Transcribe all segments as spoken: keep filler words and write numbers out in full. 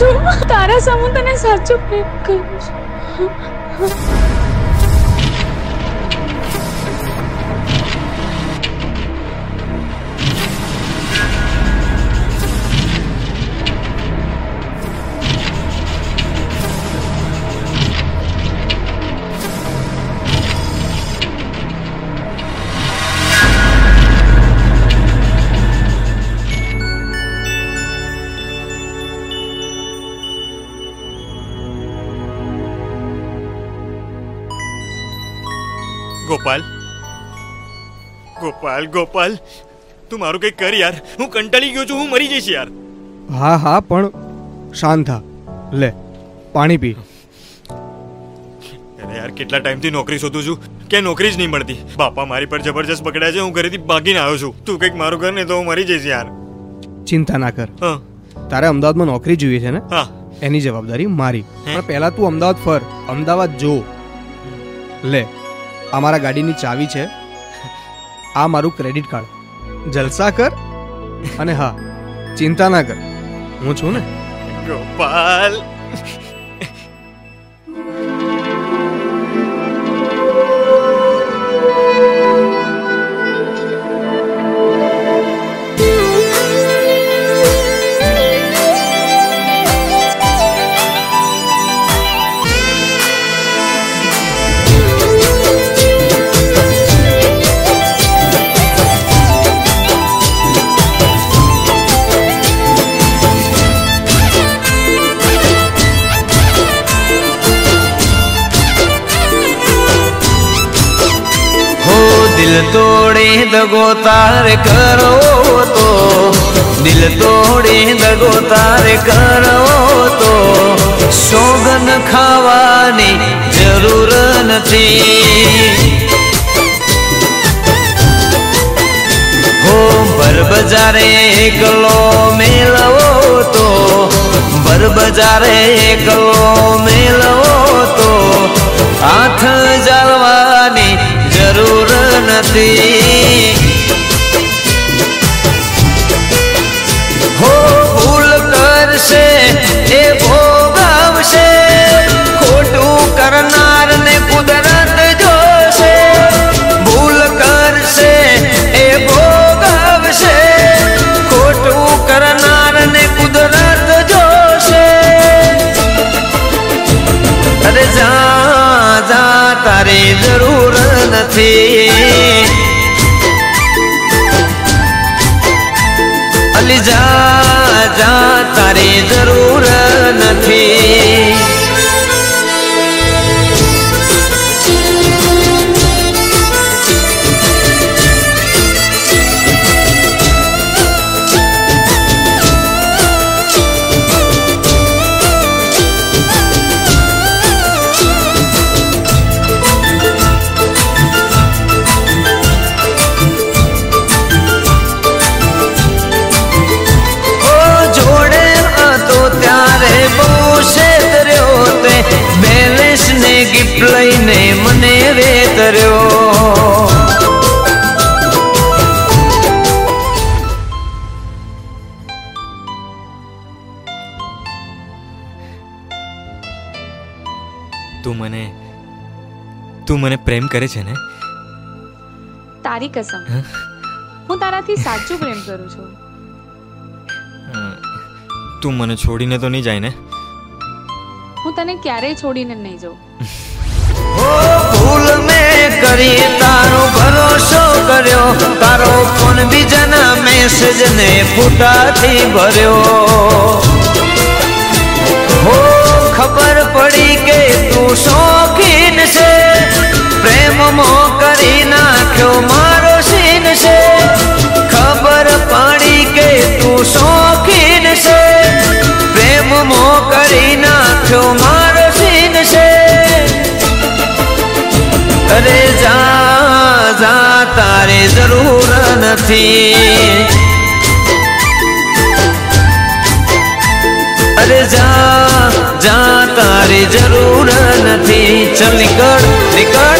છું, તારા સામે તને સાચું પ્રેમ કરું છું. गोपाल गोपाल गोपाल તું મારું કઈ કર યાર, હું કંટાળી ગયો છું, હું મરી જઈશ યાર. હા હા પણ શાંત થા, લે પાણી પી. અરે યાર કેટલા ટાઈમથી નોકરી શોધું છું, કે નોકરી જ નહીં મળતી. બાપા મારી પર જબરજસ્ત પકડ્યા છે, હું ઘરેથી ભાગીને આવ્યો છું. તું કંઈક મારું કર ને તો હું મરી જઈશ યાર. ચિંતા ના કર, હા તારે અમદાવાદમાં નોકરી જોઈએ છે ને? હા, એની જવાબદારી મારી. પણ પહેલા તું અમદાવાદ ફર, અમદાવાદ જો. લે આ મારા ગાડીની ચાવી છે, આ મારું ક્રેડિટ કાર્ડ. જલસા કર અને હા ચિંતા ના કર, હું છું ને. ગોપાલ दिल तोड़े दगो तारे करो तो, दिल तोड़े दगो तारे करो तो सोगन खावानी जरूर नथी. हो बर बजारे एकलो मेलवो तो, बर बजारे एकलो मेलवो तो हाथ जालवानी जरूर નથી. હો ભૂલ કરશે એ ભોગવશે, ખોટું કરનાર ને કુદરત જોશે. ભૂલ કરશે એ ભોગવશે, ખોટું કરનાર ને કુદરત જોશે. અરે જા જા તારે જરૂર નથી. અલી જા જા તારે જરૂર નથી. બેલેન્સ ને ગિફ્ટ લઈને મને વેતર્યો. તું મને તું મને પ્રેમ કરે છે ને? તારી કસમ, હું તારાથી સાચું પ્રેમ કરું છું. તું મને છોડીને તો નહીં જાય ને? હું તને ક્યારેય છોડીને નહીં જાઉં. ઓ ભૂલ મેં કરી, તારો ભરોસો કર્યો, તારો ફોન બીજાના મેસેજ ને ફૂટાથી ભર્યો. હો ખબર પડી કે તું શોખીન છે, પ્રેમમાં કરી નાખ્યો મારો સીન છે. ખબર પડી કે તું શોખીન છે, પ્રેમમાં કરી નાખ્યો મારો સીન છે. અરે જા જા તારે જરૂર નથી. અરે જા જા તારે જરૂર નથી. ચલ નીકળ નીકળ.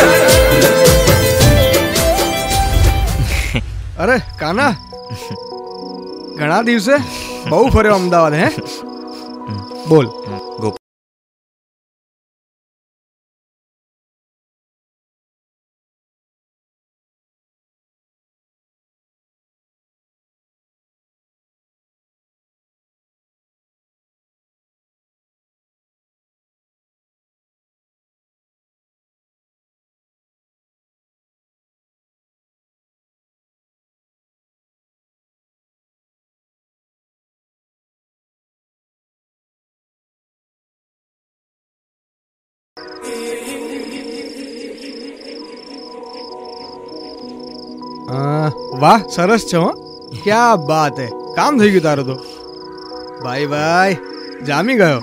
અરે કાના, ઘણા દિવસે બહુ ફર્યો અમદાવાદ હે? बोल। गोपाल વાહ સરસ છે હો, ક્યા બાત હે, કામ થઈ ગયું તારું તો ભાઈ ભાઈ, જામી ગયો.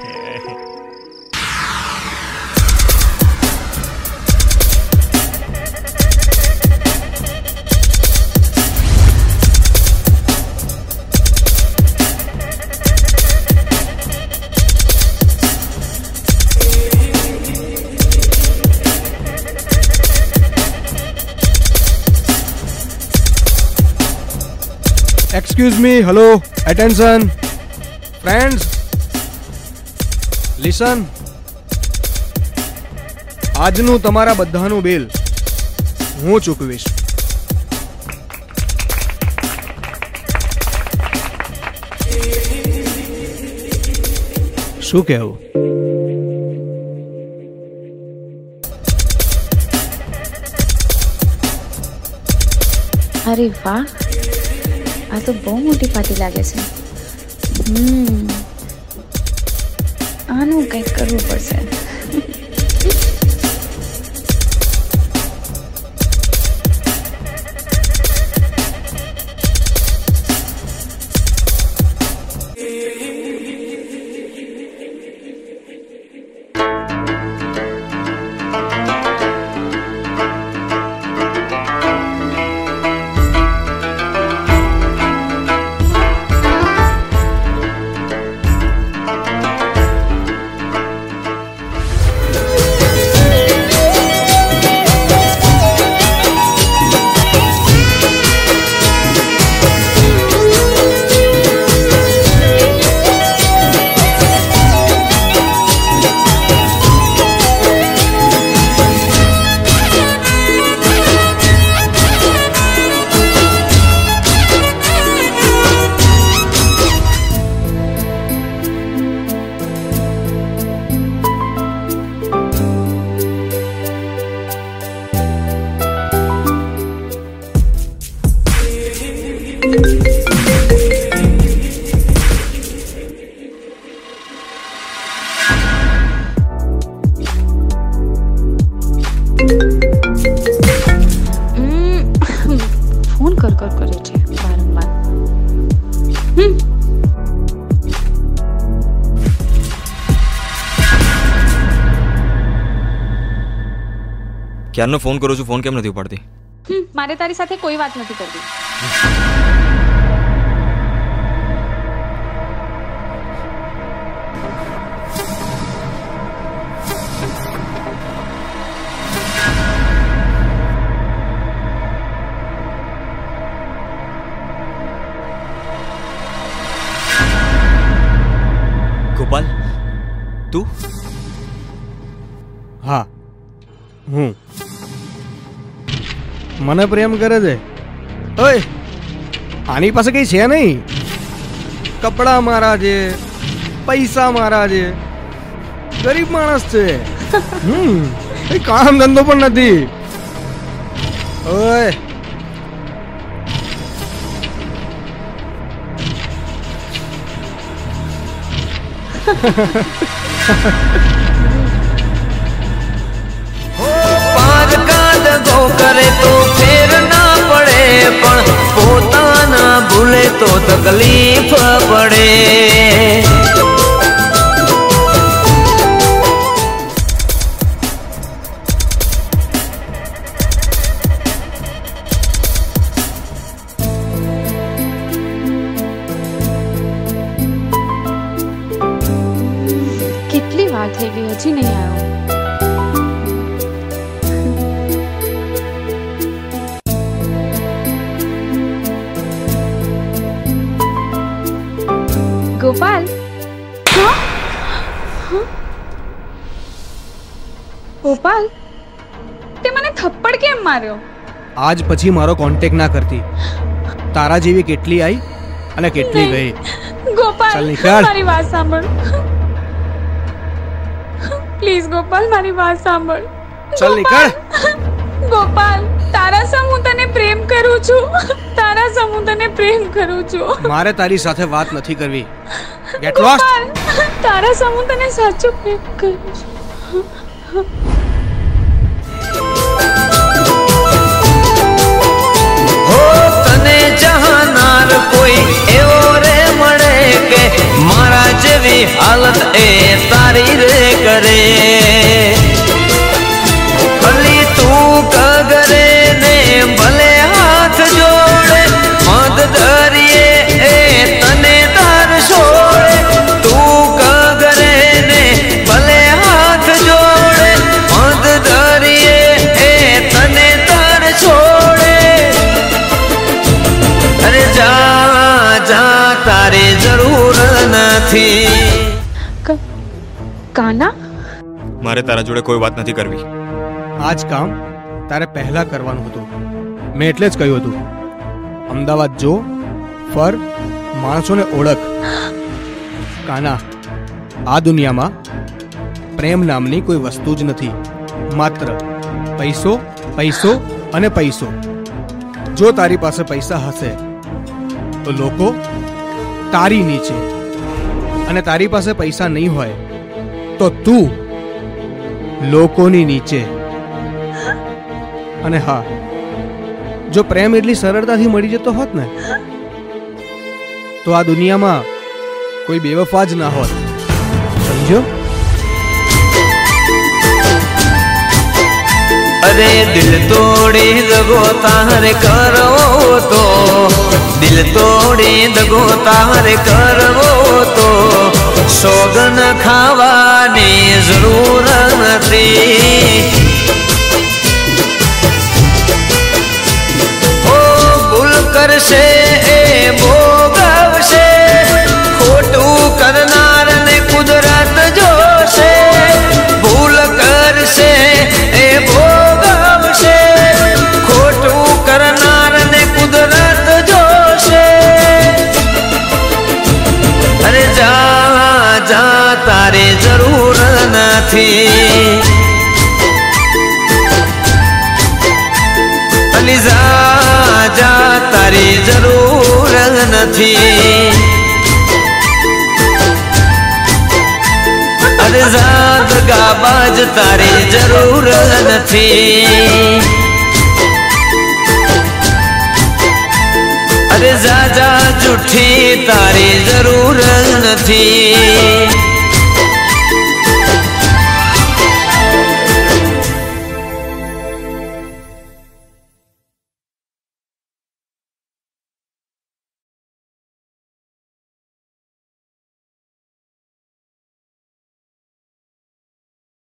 Excuse me, hello, attention, friends, listen. આજનું તમારા બધાનું બિલ હું ચૂકવીશ. શું કહેવું? અરે વાહ, આ તો બહુ મોટી પાર્ટી લાગે છે. હમ આનું કંઈક કરવું પડશે. ફોન કર કર કરે છે વારંવાર. હમ ક્યારનો ફોન કરું છું, ફોન કેમ નથી ઉપાડતી? હમ મારે તારી સાથે કોઈ વાત નથી કરવી. ગોપાલ, તું? હા, હું. મને પ્રેમ કરે છે. ઓય, આની પાસે કઈ છે નહીં. કપડા મારા છે, પૈસા મારા છે, ગરીબ માણસ છે. હમ કઈ કામ ધંધો પણ નથી. ઓય પાંચ કાદ ગો કરે તો ફેર ના પડે, પણ પોતાના ભૂલે તો તકલીફ પડે. કેટલી વાર થઈ ગઈ, હજી નહીં આવ્યો. ગોપાલ, ગોપાલ, તે મને થપ્પડ કેમ માર્યો? આજ પછી મારો કોન્ટેક્ટ ના કરતી. તારા જેવી કેટલી આવી અને કેટલી ગઈ. ગોપાલ, ચાલ નીકળ. મારી વાત સાંભળ. પ્લીઝ ગોપાલ, મારી વાત સાંભળ. ચાલ નીકળ. ગોપાલ, તારા સમ હું તને પ્રેમ કરું છું. તારા સમ હું તને પ્રેમ કરું છું. મારે તારી સાથે વાત નથી કરવી. Gate lost. ગોપાલ, તારા સમ હું તને સાચો પ્રેમ કરું છું. હો તને જહાનાર કોઈ એવો રે મળે કે મારા જેવી હાલત એ તારી રે કરે. ભલી તું કગરે ને ભલે હાથ જોડે, મદ દરિયે એ તને તાર છોડે. તું કગરે ને ભલે હાથ જોડે, મદ દરિયે એ તને તાર છોડે. અરે જા જા તારે જરૂર નથી. કાના, મારે તારા જોડે કોઈ વાત નથી કરવી. આ જ કામ તારે પહેલા કરવાનું હતું. મેં એટલે જ કહ્યું હતું, અમદાવાદ જો, ફર, માણસોને ઓળખ. કાના, આ દુનિયામાં પ્રેમ નામની કોઈ વસ્તુ જ નથી. માત્ર પૈસો, પૈસો અને પૈસો. જો તારી પાસે પૈસા હશે તો લોકો તારી નીચે, અને તારી પાસે પૈસા નહીં હોય તો તું લોકોની નીચે. અને હા, જો પ્રેમ એટલી સરળતાથી મળી જતો હોત ને તો આ દુનિયામાં કોઈ બેવફા જ ના હોત. સમજો? અરે દિલ તોડી દગો તારે કરવો તો, દિલ તોડી દગો તારે કરવો તો સોગન ખાવાની જરૂર નથી. ઓ ભૂલ કરશે એ ભોગવશે, ખોટું કરનાર ને કુદરત જોશે. ભૂલ કરશે એ ભોગવશે, ખોટું કરનાર ને કુદરત જોશે. અરે જા જા તારે જરૂર નથી. અલી જા જા તારી જરૂર નથી. અરે જા દગાબાજ તારી જરૂર નથી. અરે જા જા જૂઠી તારી જરૂર નથી.